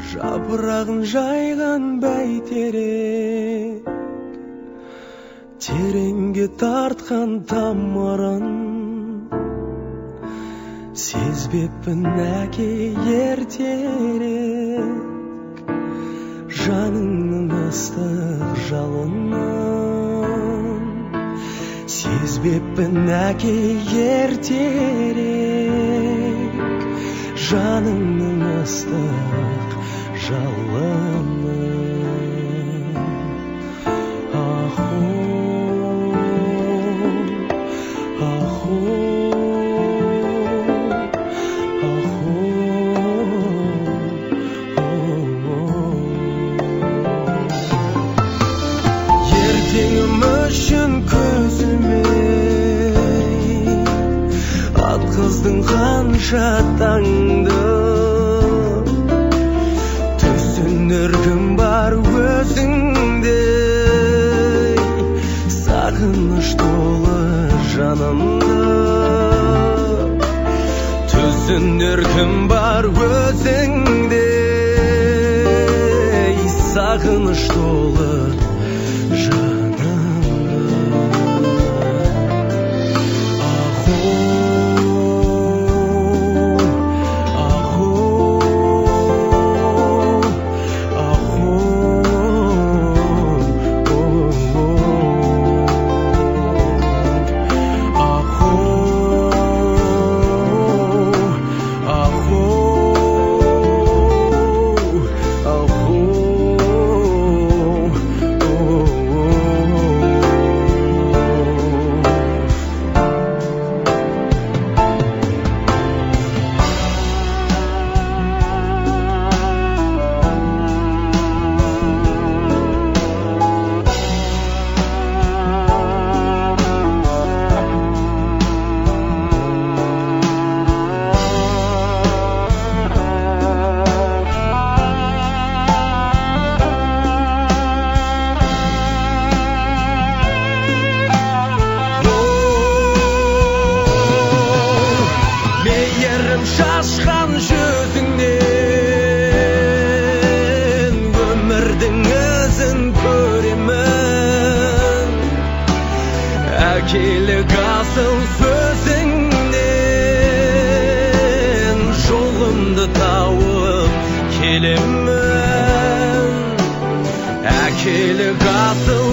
жапырағын жайған бәйтерек, тереңге тартқан тамырын сезбеппін әке ертерек, жаныңның ыстық жалынын сезбеппін әке ертерек, жаныңның ыстық жалынын. Ертеңім үшін көзіме атқыздың қанша таңды, түсінер кім бар өзіңдей, сағыныш толы жанымды. Түсінер кім бар өзіңдей, сағыныш толы шашқан жүзіңнен өмірдің ізін көремін, әкелік асыл сөзіңнен жолымды тауып келемін, әкелік асыл